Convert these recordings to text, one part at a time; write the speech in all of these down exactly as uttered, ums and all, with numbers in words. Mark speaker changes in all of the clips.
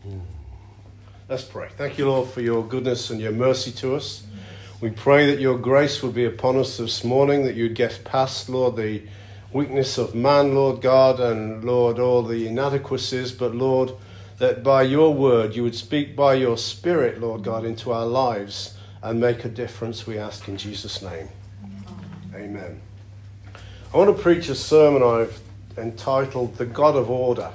Speaker 1: Let's pray. Thank you, Lord, for your goodness and your mercy to us. We pray that your grace would be upon us this morning, that you'd get past, Lord, the weakness of man, Lord God, and, Lord, all the inadequacies, but, Lord, that by your word you would speak by your Spirit, Lord God, into our lives and make a difference, we ask in Jesus' name. Amen. I want to preach a sermon I've entitled The God of Order.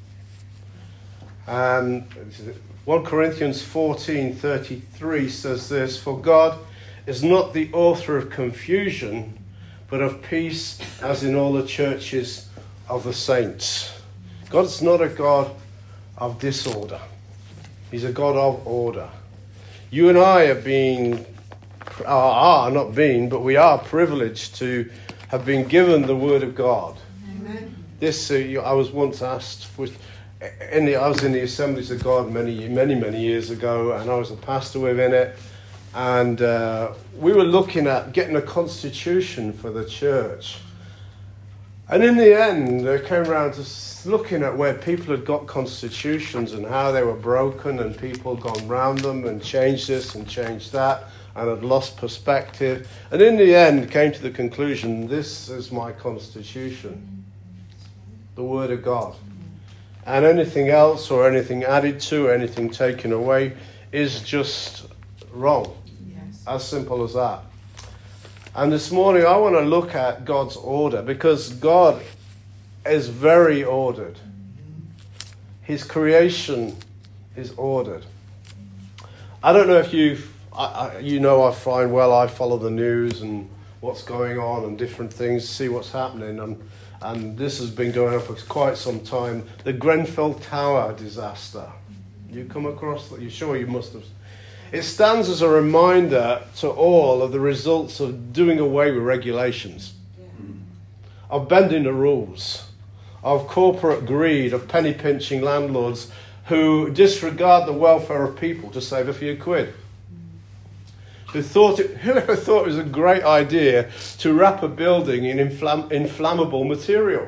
Speaker 1: And First Corinthians fourteen thirty-three says this, "For God is not the author of confusion, but of peace, as in all the churches of the saints." God's not a God of disorder. He's a God of order. You and I have been, are, are not been, but we are privileged to have been given the Word of God. Amen. This, uh, I was once asked, with, in the, I was in the Assemblies of God many, many, many years ago, and I was a pastor within it, and uh, we were looking at getting a constitution for the church. And in the end, they came around to looking at where people had got constitutions and how they were broken, and people had gone round them and changed this and changed that and had lost perspective. And in the end, came to the conclusion, this is my constitution, the Word of God. And anything else or anything added to, anything taken away is just wrong. Yes. As simple as that. And this morning I want to look at God's order, because God is very ordered. His creation is ordered. I don't know if you've, I, I, you know, I find, well, I follow the news and what's going on and different things, see what's happening. And, and this has been going on for quite some time. The Grenfell Tower disaster. You come across that? You're sure you must have. It stands as a reminder to all of the results of doing away with regulations, yeah. of bending the rules, of corporate greed, of penny pinching landlords who disregard the welfare of people to save a few quid. Who thought it, whoever thought it was a great idea to wrap a building in inflam, inflammable material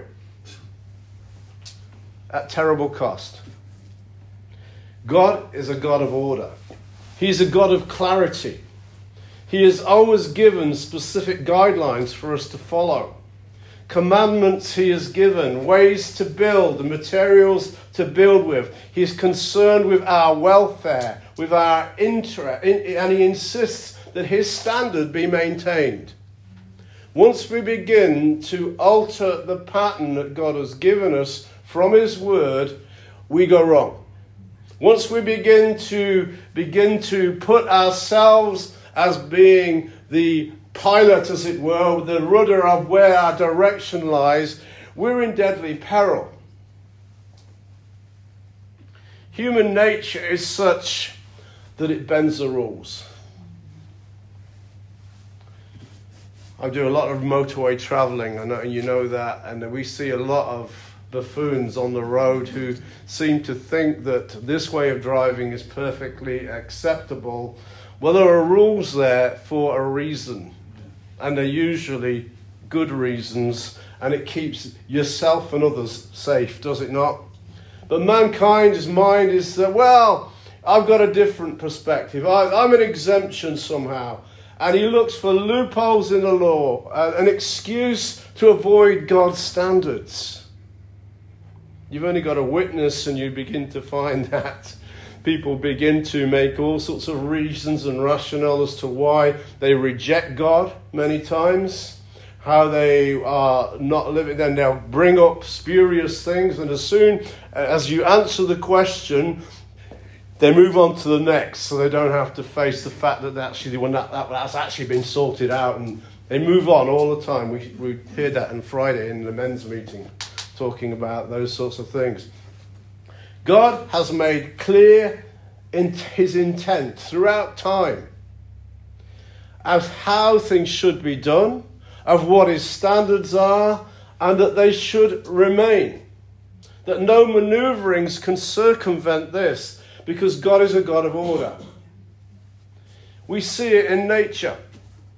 Speaker 1: at terrible cost. God is a God of order. He's a God of clarity. He has always given specific guidelines for us to follow. Commandments he has given, ways to build, the materials to build with. He's concerned with our welfare, with our interest, and he insists that his standard be maintained. Once we begin to alter the pattern that God has given us from his word, we go wrong. Once we begin to begin to put ourselves as being the pilot, as it were, the rudder of where our direction lies, we're in deadly peril. Human nature is such that it bends the rules. I do a lot of motorway travelling, and you know that, and we see a lot of buffoons on the road who seem to think that this way of driving is perfectly acceptable. Well, there are rules there for a reason, and they're usually good reasons, and it keeps yourself and others safe, does it not? But mankind's mind is that, well, I've got a different perspective. I, I'm an exemption somehow. And he looks for loopholes in the law, an excuse to avoid God's standards. You've only got a witness, and you begin to find that people begin to make all sorts of reasons and rationale as to why they reject God many times, how they are not living. Then they'll bring up spurious things, and as soon as you answer the question, they move on to the next, so they don't have to face the fact that actually when that, that that's actually been sorted out, and they move on all the time. We we heard that on Friday in the men's meeting, talking about those sorts of things. God has made clear in his intent throughout time as how things should be done, of what his standards are, and that they should remain. That no maneuverings can circumvent this, because God is a God of order. We see it in nature.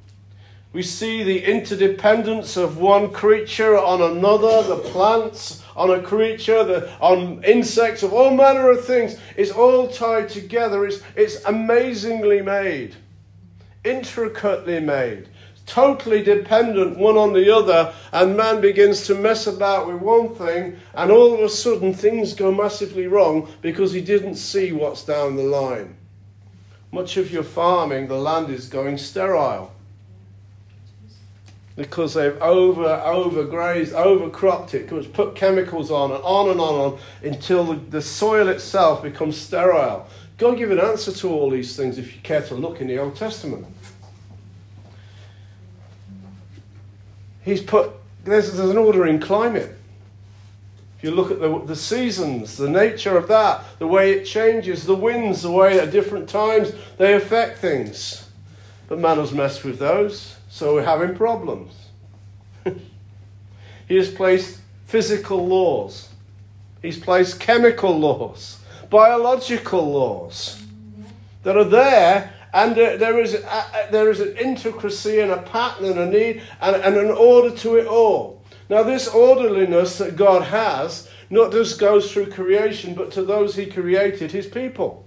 Speaker 1: We see the interdependence of one creature on another, the plants on a creature, the, on insects, of all manner of things. It's all tied together. It's, it's amazingly made, intricately made, totally dependent one on the other, and man begins to mess about with one thing, and all of a sudden things go massively wrong because he didn't see what's down the line. Much of your farming, the land is going sterile because they've over overgrazed, overcropped it, because put chemicals on and on and on and on until the, the soil itself becomes sterile. God give an answer to all these things if you care to look in the Old Testament. He's put, there's, there's an order in climate. If you look at the, the seasons, the nature of that, the way it changes, the winds, the way at different times they affect things. But man has messed with those, so we're having problems. He has placed physical laws. He's placed chemical laws, biological laws that are there. And uh, there is a, uh, there is an intricacy and a pattern and a need and, and an order to it all. Now this orderliness that God has not just goes through creation, but to those he created, his people.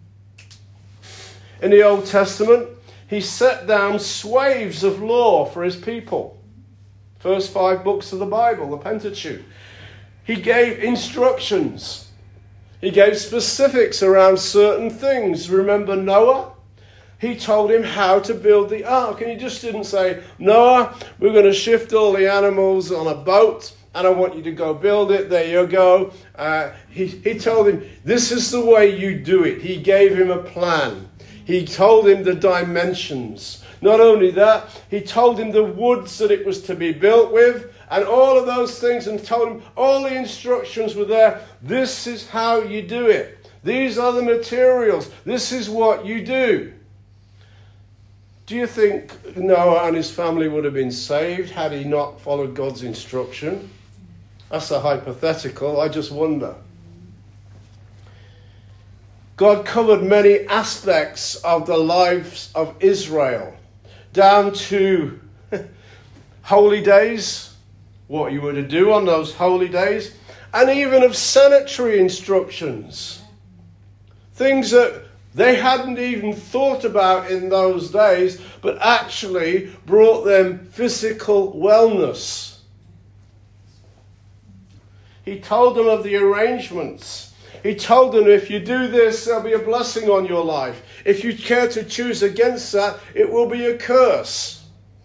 Speaker 1: In the Old Testament, he set down swathes of law for his people. First five books of the Bible, the Pentateuch. He gave instructions. He gave specifics around certain things. Remember Noah? He told him how to build the ark. And he just didn't say, Noah, we're going to shift all the animals on a boat and I want you to go build it. There you go. Uh, he, he told him, this is the way you do it. He gave him a plan. He told him the dimensions. Not only that, he told him the woods that it was to be built with and all of those things, and told him all the instructions were there. This is how you do it. These are the materials. This is what you do. Do you think Noah and his family would have been saved had he not followed God's instruction? That's a hypothetical. I just wonder. God covered many aspects of the lives of Israel, down to holy days, what you were to do on those holy days, and even of sanitary instructions. Things that they hadn't even thought about in those days, but actually brought them physical wellness. He told them of the arrangements. He told them, if you do this, there'll be a blessing on your life. If you care to choose against that, it will be a curse.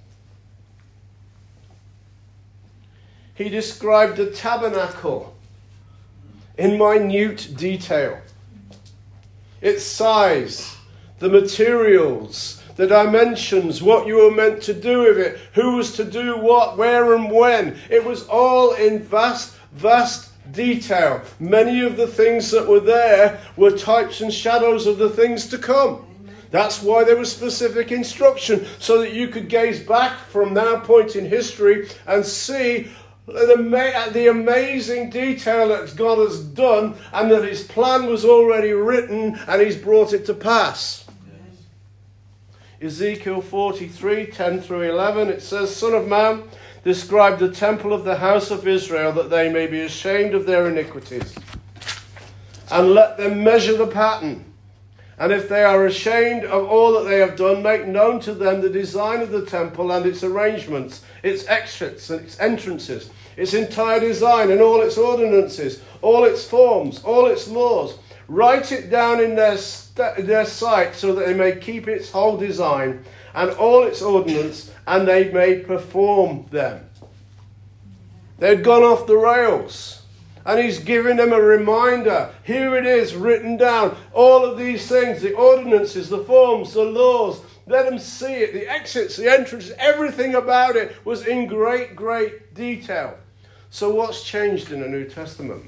Speaker 1: He described the tabernacle in minute detail. Its size, the materials, the dimensions, what you were meant to do with it, who was to do what, where and when. It was all in vast, vast detail. Many of the things that were there were types and shadows of the things to come. That's why there was specific instruction, so that you could gaze back from that point in history and see The, the amazing detail that God has done, and that his plan was already written and he's brought it to pass. Yes. Ezekiel forty-three, ten through eleven, it says, Son of man, describe the temple of the house of Israel, that they may be ashamed of their iniquities. And let them measure the pattern. And if they are ashamed of all that they have done, make known to them the design of the temple and its arrangements, its exits and its entrances, its entire design and all its ordinances, all its forms, all its laws. Write it down in their, st- their sight, so that they may keep its whole design and all its ordinance, and they may perform them. They'd gone off the rails. And he's giving them a reminder. Here it is, written down. All of these things, the ordinances, the forms, the laws. Let them see it. The exits, the entrances, everything about it was in great, great detail. So what's changed in the New Testament?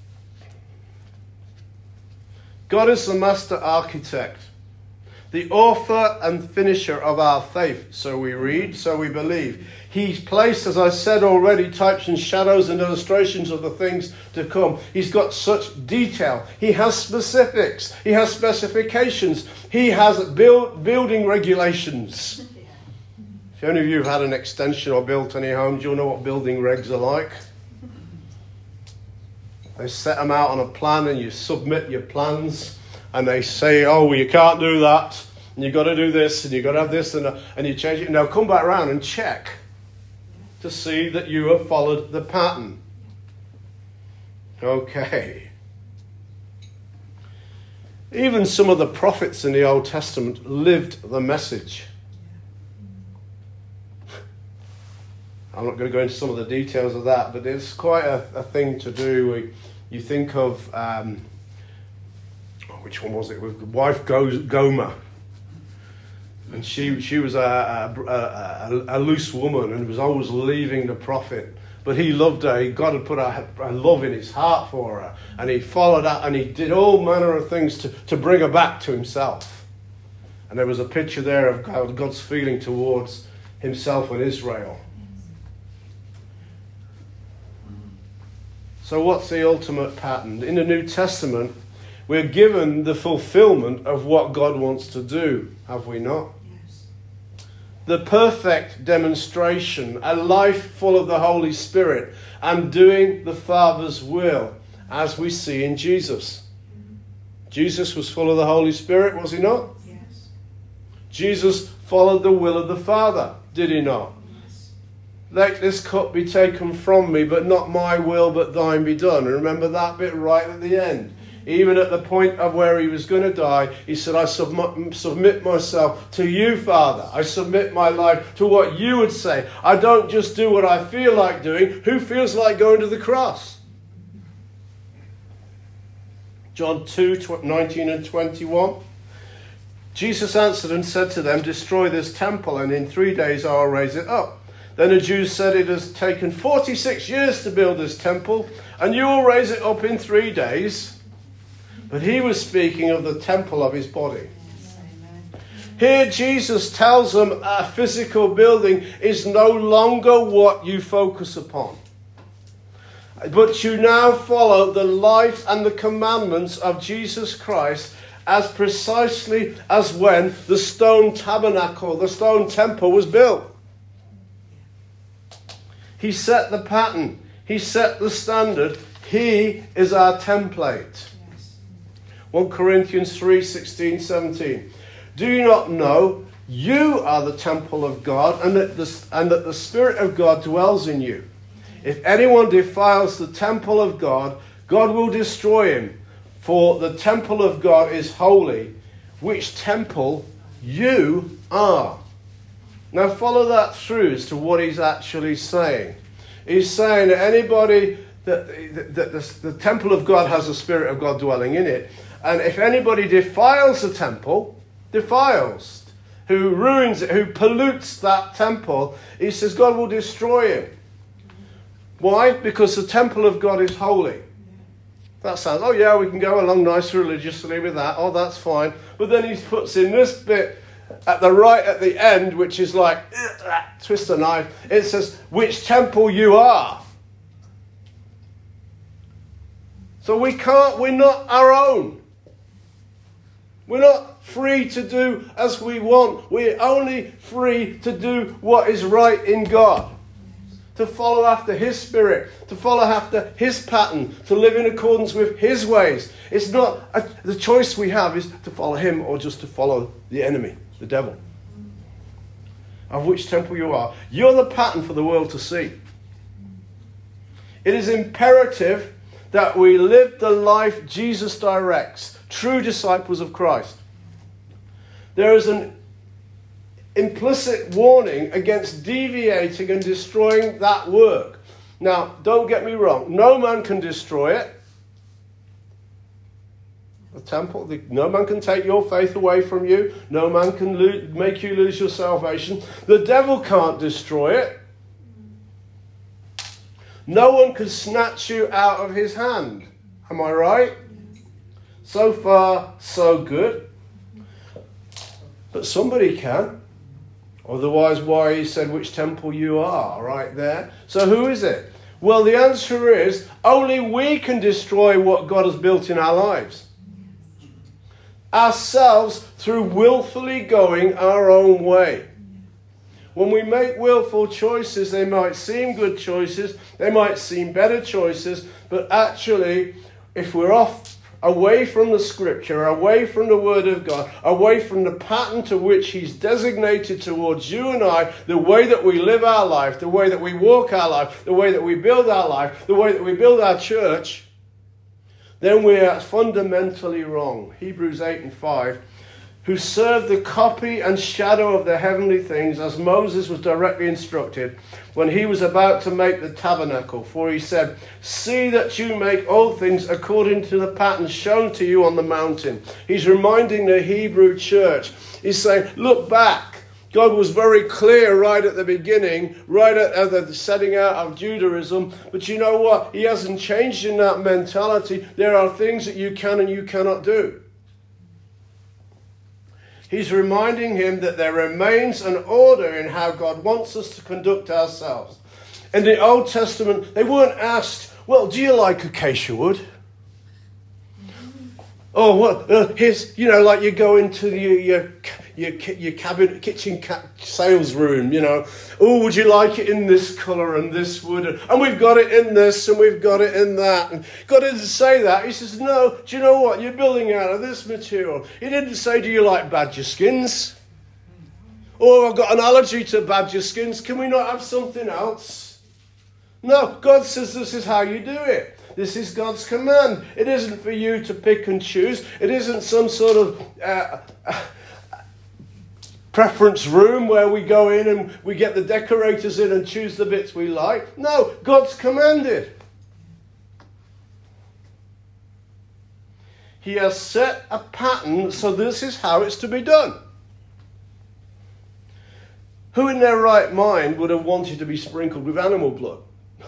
Speaker 1: God is the master architect, the author and finisher of our faith. So we read, so we believe. He's placed, as I said already, types and shadows and illustrations of the things to come. He's got such detail. He has specifics. He has specifications. He has build, building regulations. If any of you have had an extension or built any homes, you'll know what building regs are like. They set them out on a plan and you submit your plans and they say, oh, well, you can't do that and you've got to do this and you've got to have this and, and you change it. Now come back around and check to see that you have followed the pattern. Okay. Even some of the prophets in the Old Testament lived the message. I'm not going to go into some of the details of that, but it's quite a, a thing to do. We, you think of, um, oh, which one was it? With wife Gomer. And she she was a, a, a, a loose woman and was always leaving the prophet. But he loved her. God had put a, a love in his heart for her. And he followed her and he did all manner of things to, to bring her back to himself. And there was a picture there of God's feeling towards himself and Israel. So what's the ultimate pattern? In the New Testament, we're given the fulfillment of what God wants to do, have we not? Yes. The perfect demonstration, a life full of the Holy Spirit and doing the Father's will, as we see in Jesus. Mm-hmm. Jesus was full of the Holy Spirit, was he not? Yes. Jesus followed the will of the Father, did he not? Let this cup be taken from me, but not my will, but thine be done. And remember that bit right at the end. Even at the point of where he was going to die, he said, I submit, submit myself to you, Father. I submit my life to what you would say. I don't just do what I feel like doing. Who feels like going to the cross? John two, nineteen and twenty-one. Jesus answered and said to them, destroy this temple, and in three days I will raise it up. Then the Jews said, it has taken forty-six years to build this temple, and you will raise it up in three days. But he was speaking of the temple of his body. Here Jesus tells them a physical building is no longer what you focus upon. But you now follow the life and the commandments of Jesus Christ as precisely as when the stone tabernacle, the stone temple was built. He set the pattern. He set the standard. He is our template. Yes. First Corinthians three, sixteen, seventeen. Do you not know you are the temple of God and that, the, and that the Spirit of God dwells in you? If anyone defiles the temple of God, God will destroy him. For the temple of God is holy, which temple you are. Now follow that through as to what he's actually saying. He's saying that anybody, that, that the, the temple of God has the Spirit of God dwelling in it. And if anybody defiles the temple, defiles, who ruins it, who pollutes that temple, he says God will destroy him. Why? Because the temple of God is holy. That sounds, oh yeah, we can go along nice religiously with that. Oh, that's fine. But then he puts in this bit at the right at the end, which is like, twist a knife. It says, which temple you are. So we can't, we're not our own. We're not free to do as we want. We're only free to do what is right in God. To follow after his Spirit, to follow after his pattern, to live in accordance with his ways. It's not, a, the choice we have is to follow him or just to follow the enemy, the devil. Of which temple you are. You're the pattern for the world to see. It is imperative that we live the life Jesus directs, true disciples of Christ. There is an implicit warning against deviating and destroying that work. Now, don't get me wrong. No man can destroy it. The temple, the, no man can take your faith away from you. No man can lo- make you lose your salvation. The devil can't destroy it. No one can snatch you out of his hand. Am I right? So far, so good. But somebody can. Otherwise, why he said which temple you are, right there. So who is it? Well, the answer is only we can destroy what God has built in our lives. Ourselves through willfully going our own way. When we make willful choices, they might seem good choices, they might seem better choices, But actually, if we're off away from the Scripture, away from the Word of God, away from the pattern to which He's designated towards you and I, the way that we live our life, the way that we walk our life, the way that we build our life, the way that we build our church, then we are fundamentally wrong. Hebrews eight and five, who served the copy and shadow of the heavenly things, as Moses was directly instructed when he was about to make the tabernacle. For he said, see that you make all things according to the pattern shown to you on the mountain. He's reminding the Hebrew church. He's saying, look back. God was very clear right at the beginning, right at the setting out of Judaism. But you know what? He hasn't changed in that mentality. There are things that you can and you cannot do. He's reminding him that there remains an order in how God wants us to conduct ourselves. In the Old Testament, they weren't asked, well, do you like acacia wood? Oh, what? Uh, here's, you know, like you go into the, your your your cabin, kitchen ca- sales room, you know. Oh, would you like it in this colour and this wood? And, and we've got it in this and we've got it in that. And God didn't say that. He says, no, do you know what? You're building out of this material. He didn't say, do you like badger skins? Oh, I've got an allergy to badger skins. Can we not have something else? No, God says this is how you do it. This is God's command. It isn't for you to pick and choose. It isn't some sort of uh, uh, preference room where we go in and we get the decorators in and choose the bits we like. No, God's commanded. He has set a pattern, so this is how it's to be done. Who in their right mind would have wanted to be sprinkled with animal blood?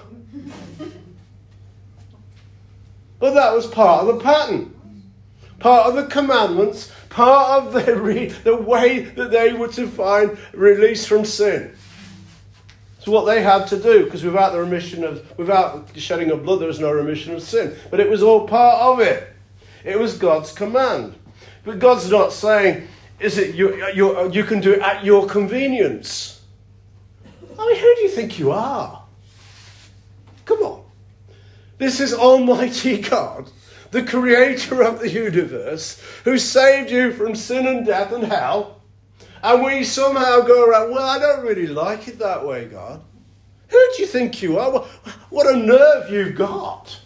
Speaker 1: But that was part of the pattern, part of the commandments, part of the, re- the way that they were to find release from sin. It's what they had to do, because without the remission of, without the shedding of blood, there was no remission of sin. But it was all part of it. It was God's command. But God's not saying, is it you, you, you can do it at your convenience. I mean, who do you think you are? Come on. This is Almighty God, the creator of the universe, who saved you from sin and death and hell. And we somehow go around, well, I don't really like it that way, God. Who do you think you are? What a nerve you've got.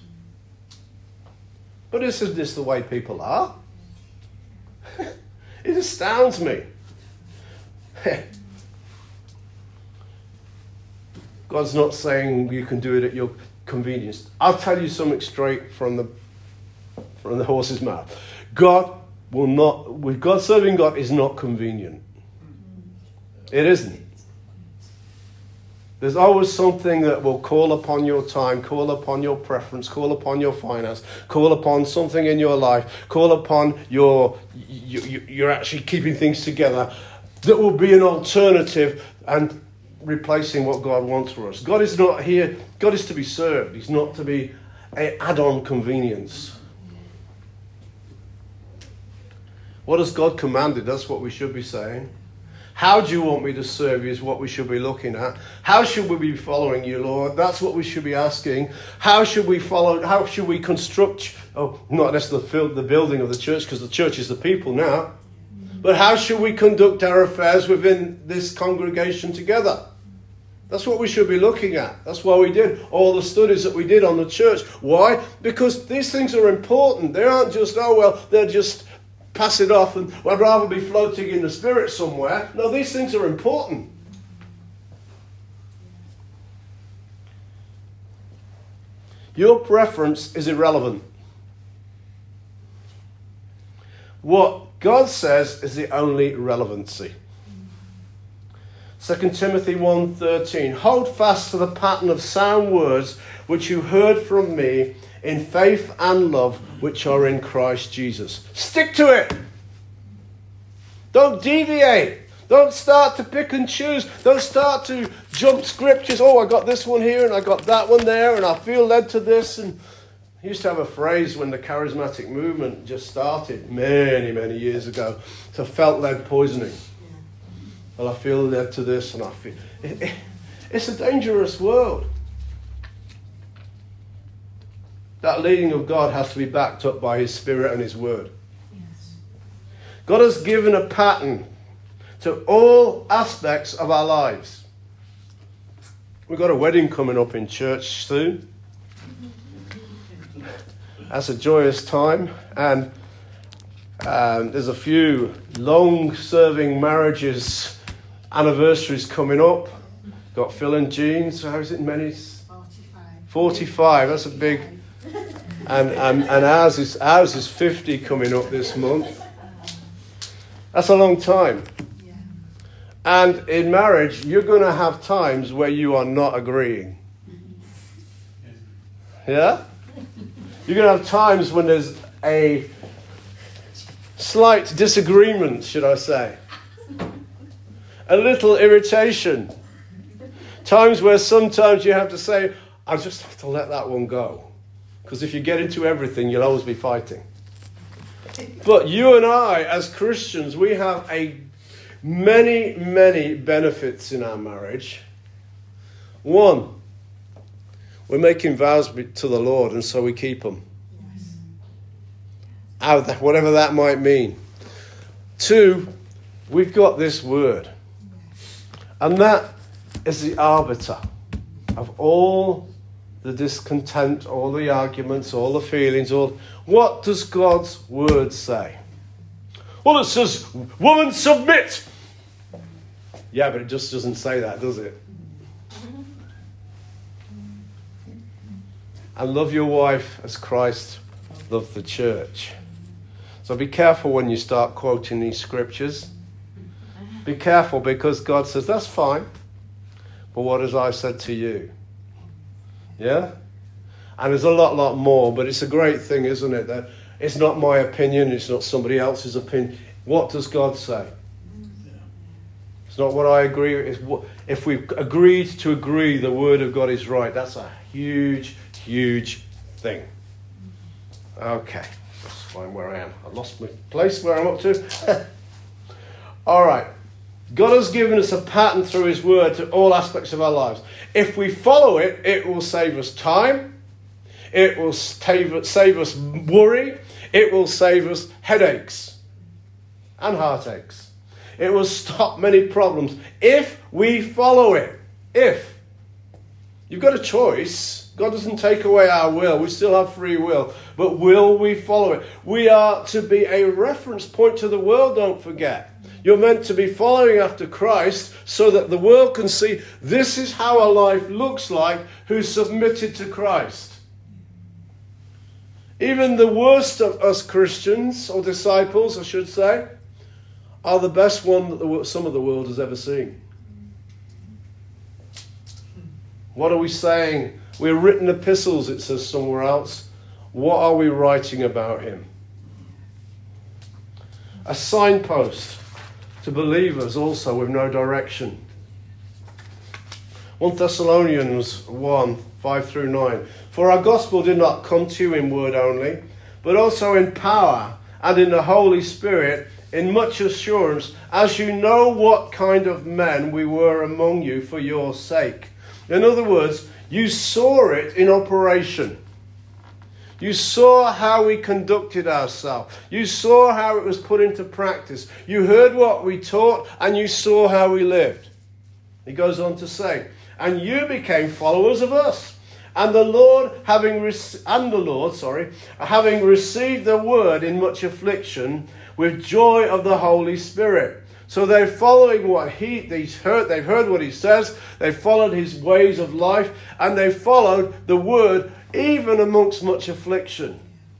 Speaker 1: But isn't this the way people are? It astounds me. God's not saying you can do it at your convenience. I'll tell you something straight from the from the horse's mouth. God will not, with God, serving God is not convenient. It isn't. There's always something that will call upon your time, call upon your preference, call upon your finance, call upon something in your life, call upon your, you, you, you're actually keeping things together, that will be an alternative and replacing what God wants for us. God is not here. God is to be served. He's not to be an add-on convenience. What has God commanded? That's what we should be saying. How do you want me to serve you is what we should be looking at. How should we be following you, Lord? That's what we should be asking. How should we follow? How should we construct? Oh, not necessarily the building of the church, because the church is the people now. But how should we conduct our affairs within this congregation together? That's what we should be looking at. That's why we did all the studies that we did on the church. Why? Because these things are important. They aren't just, oh, well, they're just pass it off and I'd rather be floating in the spirit somewhere. No, these things are important. Your preference is irrelevant. What God says is the only relevancy. Second Timothy one thirteen. Hold fast to the pattern of sound words which you heard from me in faith and love which are in Christ Jesus. Stick to it. Don't deviate. Don't start to pick and choose. Don't start to jump scriptures. Oh, I got this one here and I got that one there and I feel led to this. And I used to have a phrase when the charismatic movement just started many, many years ago. So felt-led poisoning. Well, I feel led to this and I feel... It, it, it's a dangerous world. that leading of God has to be backed up by his Spirit and his word. Yes. God has given a pattern to all aspects of our lives. We've got a wedding coming up in church soon. That's a joyous time. And um, there's a few long-serving marriages, anniversaries coming up. Got Phil and Jean. So how is it, many? forty-five. forty-five, that's a big... And, and and ours is ours is fifty coming up this month. That's a long time. Yeah. And in marriage, you're going to have times where you are not agreeing. Yeah? You're going to have times when there's a slight disagreement, should I say. A little irritation. Times where sometimes you have to say, I just have to let that one go. Because if you get into everything, you'll always be fighting. But you and I, as Christians, we have a many, many benefits in our marriage. One, we're making vows to the Lord, and so we keep them. Yes. Whatever that might mean. Two, we've got this word. And that is the arbiter of all the discontent, all the arguments, all the feelings, all... What does God's word say? Well, it says, woman, submit. Yeah, but it just doesn't say that, does it? And love your wife as Christ loved the church. So be careful when you start quoting these scriptures. Be careful, because God says, that's fine. But what has I said to you? Yeah? And there's a lot, lot more, but it's a great thing, isn't it? That it's not my opinion, it's not somebody else's opinion. What does God say? It's not what I agree with. It's what, if we've agreed to agree the word of God is right, that's a huge, huge thing. Okay, let's find where I am. I lost my place where I'm up to. All right. God has given us a pattern through his word to all aspects of our lives. If we follow it, it will save us time. It will save, save us worry. It will save us headaches and heartaches. It will stop many problems if we follow it. If. You've got a choice. God doesn't take away our will. We still have free will. But will we follow it? We are to be a reference point to the world, don't forget. You're meant to be following after Christ so that the world can see this is how a life looks like who's submitted to Christ. Even the worst of us Christians, or disciples, I should say, are the best one that the, some of the world has ever seen. What are we saying? We're written epistles, it says somewhere else. What are we writing about him? A signpost to believers also with no direction. First Thessalonians one, five through nine. For our gospel did not come to you in word only, but also in power and in the Holy Spirit, in much assurance, as you know what kind of men we were among you for your sake. In other words, you saw it in operation. You saw how we conducted ourselves. You saw how it was put into practice. You heard what we taught, and you saw how we lived. He goes on to say, and you became followers of us. And the Lord, having re- and the Lord, sorry, having received the word in much affliction, with joy of the Holy Spirit. So they're following what he they've heard. They've heard what he says. They followed his ways of life, and they followed the word even amongst much affliction.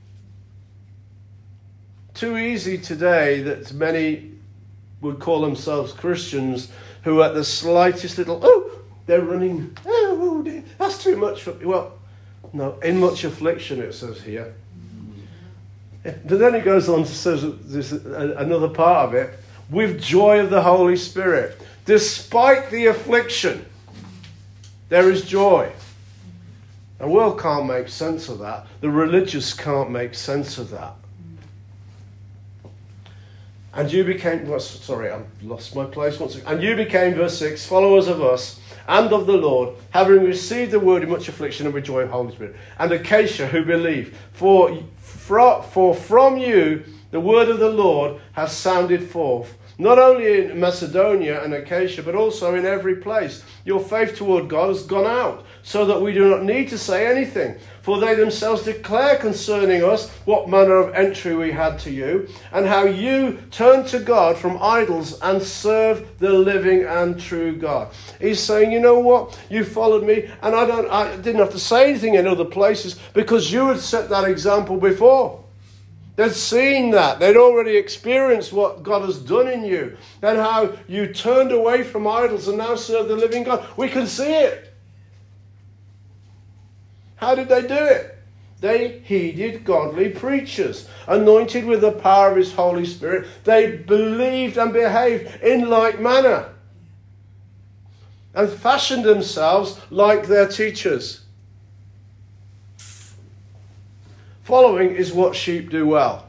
Speaker 1: Too easy today that many would call themselves Christians who at the slightest little, oh, they're running, oh, oh dear, that's too much for me. Well, no, in much affliction it says here. But then it goes on to say, there's another part of it, with joy of the Holy Spirit. Despite the affliction, there is joy. The world can't make sense of that. The religious can't make sense of that. And you became, well, sorry, I've lost my place once again. And you became, verse six, followers of us and of the Lord, having received the word in much affliction and with joy of the Holy Spirit. And Acacia, who believe. For, for from you the word of the Lord has sounded forth, not only in Macedonia and Acacia, but also in every place. Your faith toward God has gone out, so that we do not need to say anything. For they themselves declare concerning us what manner of entry we had to you, and how you turned to God from idols and serve the living and true God. He's saying, you know what? You followed me, and I don't. I didn't have to say anything in other places because you had set that example before. They'd seen that. They'd already experienced what God has done in you and how you turned away from idols and now serve the living God. We can see it. How did they do it? They heeded godly preachers, anointed with the power of his Holy Spirit. They believed and behaved in like manner and fashioned themselves like their teachers. Following is what sheep do well.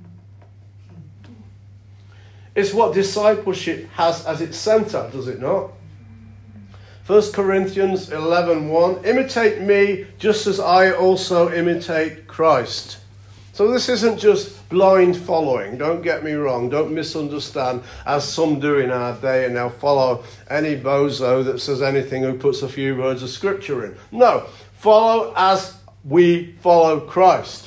Speaker 1: It's what discipleship has as its centre, does it not? First Corinthians eleven one, imitate me just as I also imitate Christ. So this isn't just blind following, don't get me wrong, don't misunderstand, as some do in our day, and they'll follow any bozo that says anything who puts a few words of scripture in. No, follow as we follow Christ.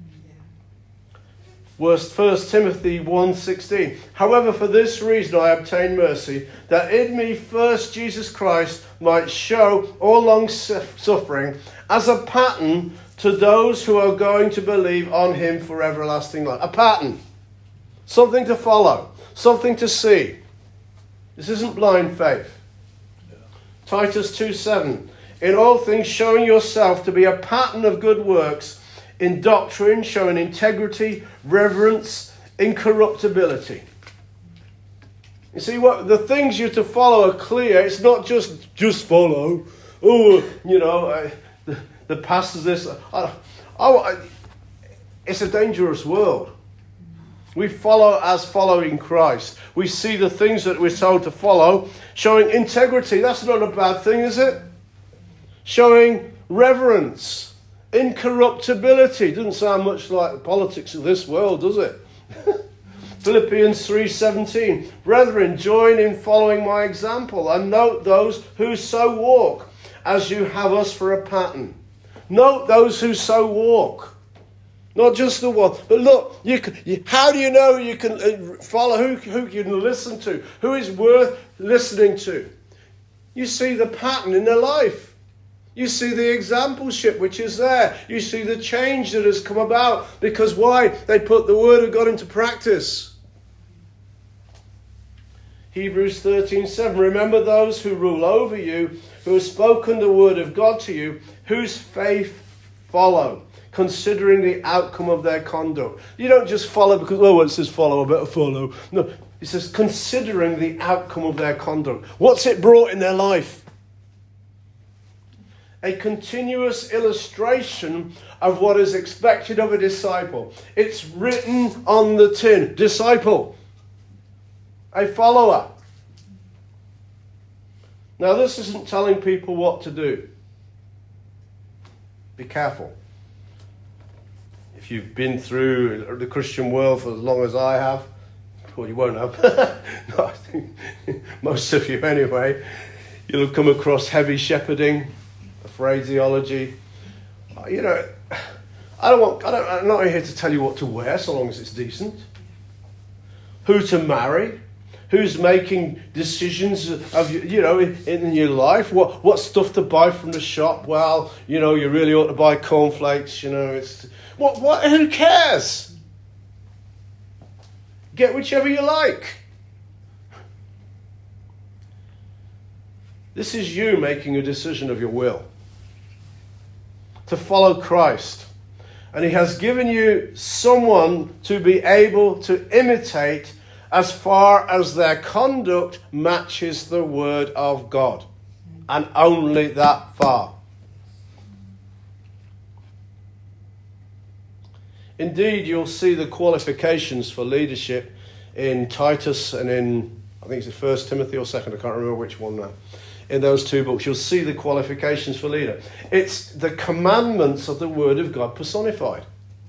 Speaker 1: First Timothy one sixteen. However, for this reason I obtain mercy, that in me first Jesus Christ might show all long suffering as a pattern to those who are going to believe on him for everlasting life. A pattern. Something to follow. Something to see. This isn't blind faith. Yeah. Titus two seven. In all things showing yourself to be a pattern of good works, in doctrine showing integrity, reverence, incorruptibility. You see, what the things you're to follow are clear. It's not just just follow. Oh, you know, I, the, the pastor's this. I, I, it's a dangerous world. We follow as following Christ. We see the things that we're told to follow, showing integrity. That's not a bad thing, is it? Showing reverence, incorruptibility. Doesn't sound much like the politics of this world, does it? Philippians three seventeen. Brethren, join in following my example and note those who so walk as you have us for a pattern. Note those who so walk. Not just the one. But look, you can, you, how do you know you can follow, who, who you can listen to? Who is worth listening to? You see the pattern in their life. You see the exampleship which is there. You see the change that has come about. Because why? They put the word of God into practice. Hebrews thirteen seven. Remember those who rule over you, who have spoken the word of God to you, whose faith follow, considering the outcome of their conduct. You don't just follow because, oh, well, it says follow, I better follow. No, it says considering the outcome of their conduct. What's it brought in their life? A continuous illustration of what is expected of a disciple. It's written on the tin. Disciple. A follower. Now, this isn't telling people what to do. Be careful. If you've been through the Christian world for as long as I have, well, you won't have. No, I think most of you anyway. You'll have come across heavy shepherding, a phraseology. You know, I don't want. I don't, I'm not here to tell you what to wear, so long as it's decent. Who to marry, who's making decisions of you know in, in your life. What what stuff to buy from the shop? Well, you know, you really ought to buy cornflakes. You know, it's what what. Who cares? Get whichever you like. This is you making a decision of your will to follow Christ. And he has given you someone to be able to imitate as far as their conduct matches the word of God. And only that far. Indeed, you'll see the qualifications for leadership in Titus and in, I think it's First Timothy or Second, I can't remember which one now. In those two books, you'll see the qualifications for leader. It's the commandments of the Word of God personified.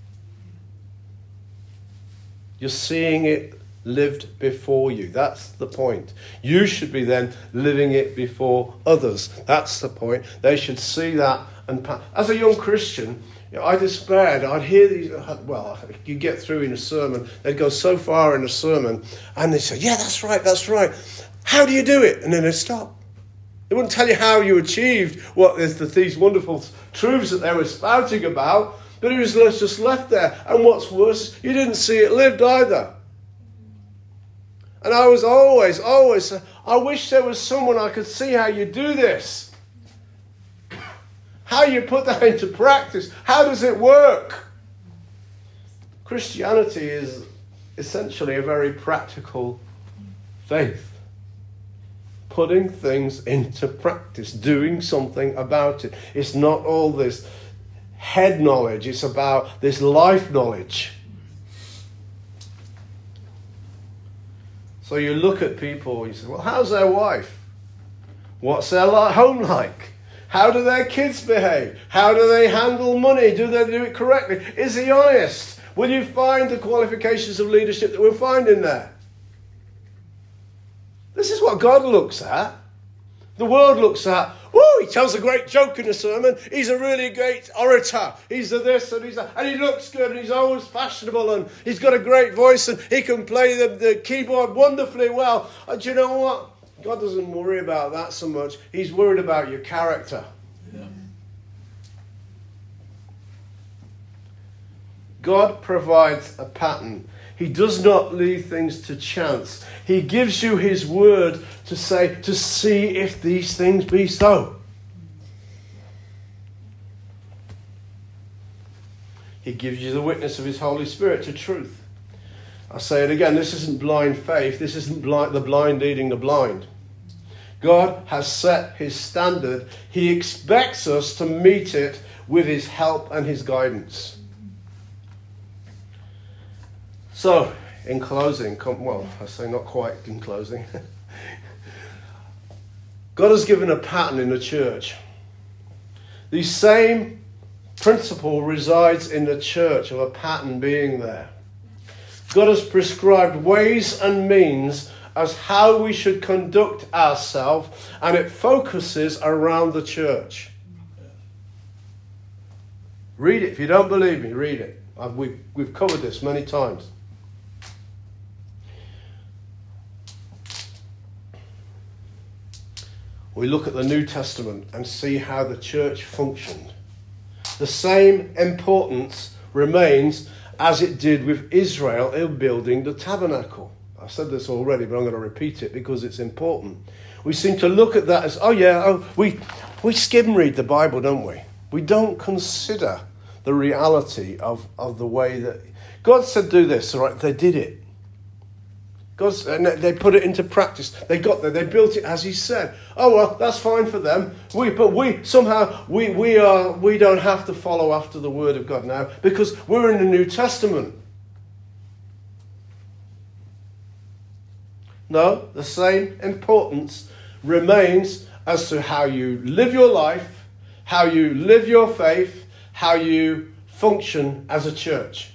Speaker 1: You're seeing it lived before you. That's the point. You should be then living it before others. That's the point. They should see that. And as a young Christian, you know, I despaired. I'd hear these, well, you get through in a sermon, they'd go so far in a sermon, and they'd say, yeah, that's right, that's right. How do you do it? And then they'd stop. They wouldn't tell you how you achieved what is the, these wonderful truths that they were spouting about, but it was just left there. And what's worse, you didn't see it lived either. And I was always, always, I wish there was someone I could see how you do this. How you put that into practice. How does it work? Christianity is essentially a very practical faith. Putting things into practice, doing something about it. It's not all this head knowledge, it's about this life knowledge. So you look at people, you say, well, how's their wife? What's their home like? How do their kids behave? How do they handle money? Do they do it correctly? Is he honest? Will you find the qualifications of leadership that we're finding there? This is what God looks at. The world looks at, whoa, he tells a great joke in a sermon. He's a really great orator. He's a this and he's a, and he looks good and he's always fashionable and he's got a great voice and he can play the, the keyboard wonderfully well. And do you know what? God doesn't worry about that so much. He's worried about your character. Yeah. God provides a pattern. He does not leave things to chance. He gives you his word to say, to see if these things be so. He gives you the witness of his Holy Spirit to truth. I'll say it again, this isn't blind faith. This isn't blind, the blind leading the blind. God has set his standard. He expects us to meet it with his help and his guidance. So, in closing, well, I say not quite in closing. God has given a pattern in the church. The same principle resides in the church of a pattern being there. God has prescribed ways and means as how we should conduct ourselves, and it focuses around the church. Read it. If you don't believe me, read it. I've, we've, we've covered this many times. We look at the New Testament and see how the church functioned. The same importance remains as it did with Israel in building the tabernacle. I've said this already, but I'm going to repeat it because it's important. We seem to look at that as, oh yeah, oh, we, we skim read the Bible, don't we? We don't consider the reality of, of the way that... God said do this, all right? They did it. God's, and they put it into practice. They got there. They built it as he said. Oh well, that's fine for them. We, but we somehow we we are we don't have to follow after the word of God now because we're in the New Testament. No, the same importance remains as to how you live your life, how you live your faith, how you function as a church.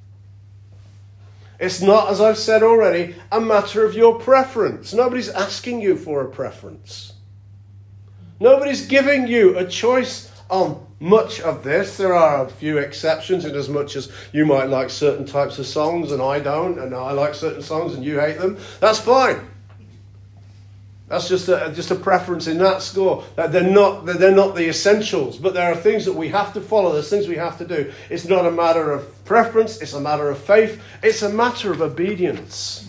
Speaker 1: It's not, as I've said already, a matter of your preference. Nobody's asking you for a preference. Nobody's giving you a choice on much of this. There are a few exceptions in as much as you might like certain types of songs and I don't, and I like certain songs and you hate them. That's fine. That's just a, just a preference in that score. That they're not they're not the essentials, but there are things that we have to follow. There's things we have to do. It's not a matter of preference. It's a matter of faith. It's a matter of obedience.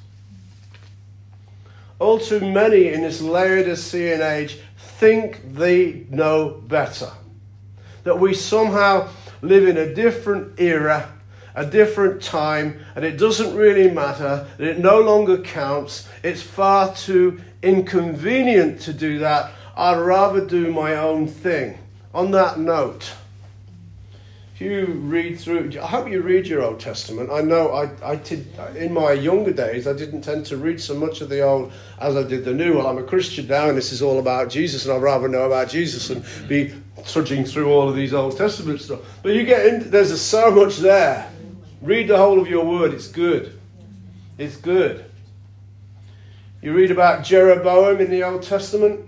Speaker 1: All too many in this Laodicean age think they know better. That we somehow live in a different era, a different time, and it doesn't really matter, that it no longer counts. It's far too inconvenient to do that. I'd rather do my own thing. On that note, if you read through, I hope you read your Old Testament. I know I, I did, in my younger days, I didn't tend to read so much of the Old as I did the New. Well, I'm a Christian now, and this is all about Jesus, and I'd rather know about Jesus and be trudging through all of these Old Testament stuff. But you get in, there's so much there. Read the whole of your word. It's good. It's good. You read about Jeroboam in the Old Testament.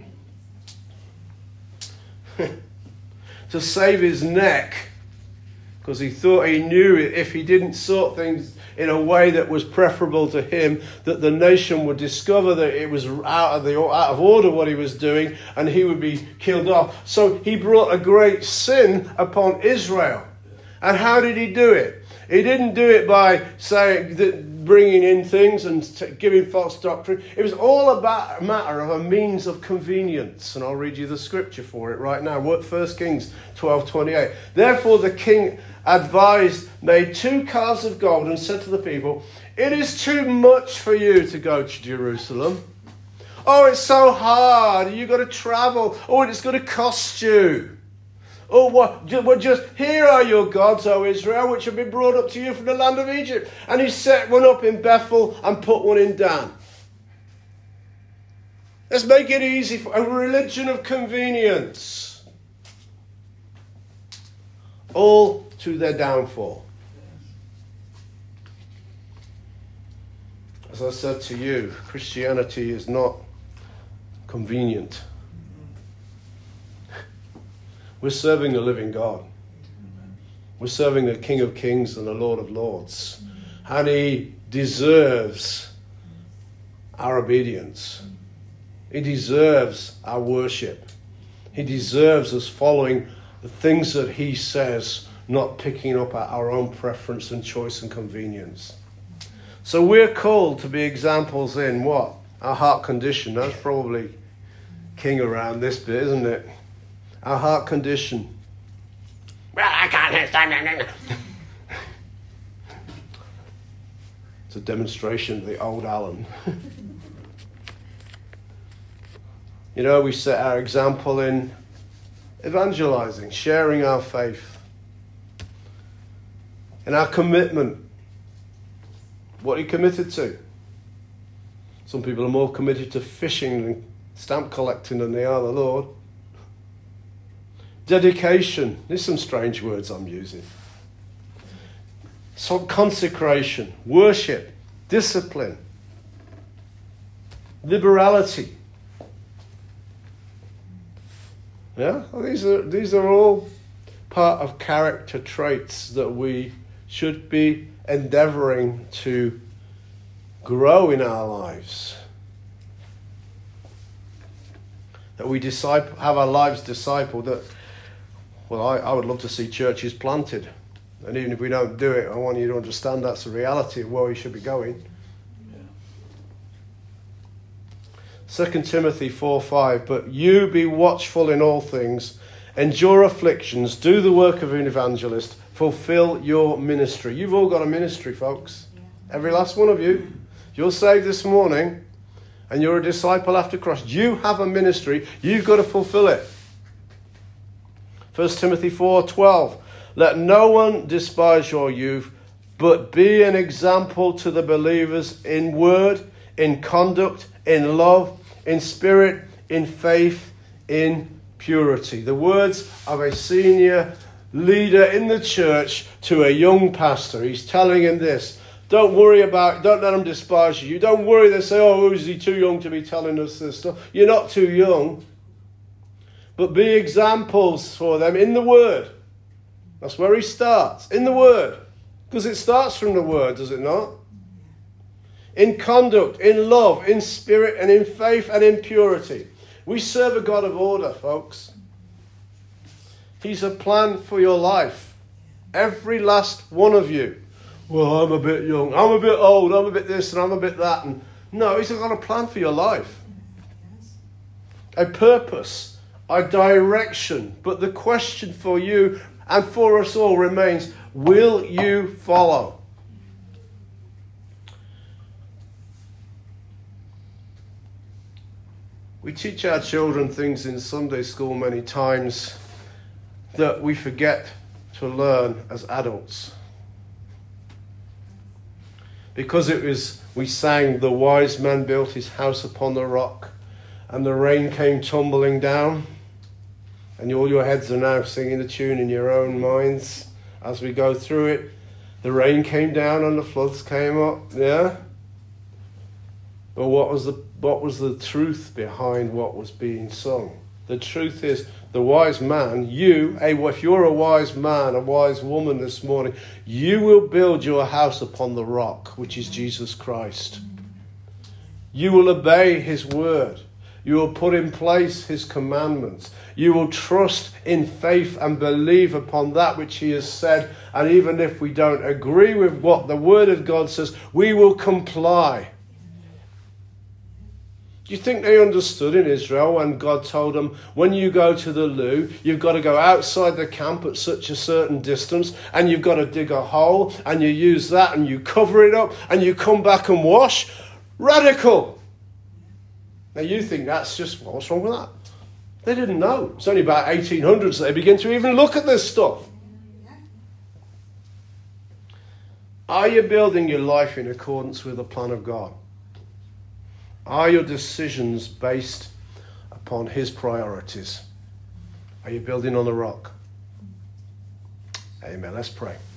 Speaker 1: To save his neck, because he thought he knew if he didn't sort things in a way that was preferable to him, that the nation would discover that it was out of the out of order what he was doing, and he would be killed off. So he brought a great sin upon Israel. And how did he do it? He didn't do it by saying that, bringing in things and t- giving false doctrine. It was all about a matter of a means of convenience. And I'll read you the scripture for it right now. First Kings twelve twenty-eight. Therefore the king advised, made two cars of gold, and said to the people, it is too much for you to go to Jerusalem. Oh, it's so hard. You've got to travel. Oh, it's going to cost you. Oh, what? Well, just here are your gods, O Israel, which have been brought up to you from the land of Egypt. And he set one up in Bethel and put one in Dan. Let's make it easy for a religion of convenience. All to their downfall. As I said to you, Christianity is not convenient. We're serving the living God. We're serving the King of Kings and the Lord of Lords. And he deserves our obedience. He deserves our worship. He deserves us following the things that he says, not picking up at our own preference and choice and convenience. So we're called to be examples in what? Our heart condition. That's probably king around this bit, isn't it? Our heart condition. Well, I can't stand it. It's a demonstration of the old Alan. You know, we set our example in evangelizing, sharing our faith, and our commitment. What are you committed to? Some people are more committed to fishing and stamp collecting than they are the Lord. Dedication. There's some strange words I'm using. So consecration, worship, discipline, liberality. Yeah, well, these are these are all part of character traits that we should be endeavoring to grow in our lives. That we disciple, have our lives discipled. That, well, I, I would love to see churches planted. And even if we don't do it, I want you to understand that's the reality of where we should be going. Yeah. Second Timothy four five, but you be watchful in all things, endure afflictions, do the work of an evangelist, fulfill your ministry. You've all got a ministry, folks. Yeah. Every last one of you. If you're saved this morning and you're a disciple after Christ, you have a ministry. You've got to fulfill it. First Timothy four twelve. Let no one despise your youth, but be an example to the believers in word, in conduct, in love, in spirit, in faith, in purity. The words of a senior leader in the church to a young pastor. He's telling him this. Don't worry about, don't let them despise you. Don't worry, they say, oh, is he too young to be telling us this stuff? You're not too young. But be examples for them in the word. That's where he starts, in the word. Because it starts from the word, does it not? In conduct, in love, in spirit, and in faith, and in purity. We serve a God of order, folks. He's a plan for your life. Every last one of you. Well, I'm a bit young, I'm a bit old, I'm a bit this, and I'm a bit that. And no, he's got a plan for your life. A purpose, a direction. But the question for you and for us all remains, will you follow? We teach our children things in Sunday school many times that we forget to learn as adults. Because it was, we sang, the wise man built his house upon the rock, and the rain came tumbling down. And all your heads are now singing the tune in your own minds as we go through it. The rain came down and the floods came up, yeah? But what was the what was the truth behind what was being sung? The truth is, the wise man, you, hey, if you're a wise man, a wise woman this morning, you will build your house upon the rock, which is Jesus Christ. You will obey his word. You will put in place his commandments. You will trust in faith and believe upon that which he has said. And even if we don't agree with what the word of God says, we will comply. Do you think they understood in Israel when God told them, when you go to the loo, you've got to go outside the camp at such a certain distance, and you've got to dig a hole, and you use that, and you cover it up, and you come back and wash? Radical! Now you think that's just, well, what's wrong with that? They didn't know. It's only about eighteen hundreds that they begin to even look at this stuff. Are you building your life in accordance with the plan of God? Are your decisions based upon his priorities? Are you building on the rock? Amen. Let's pray.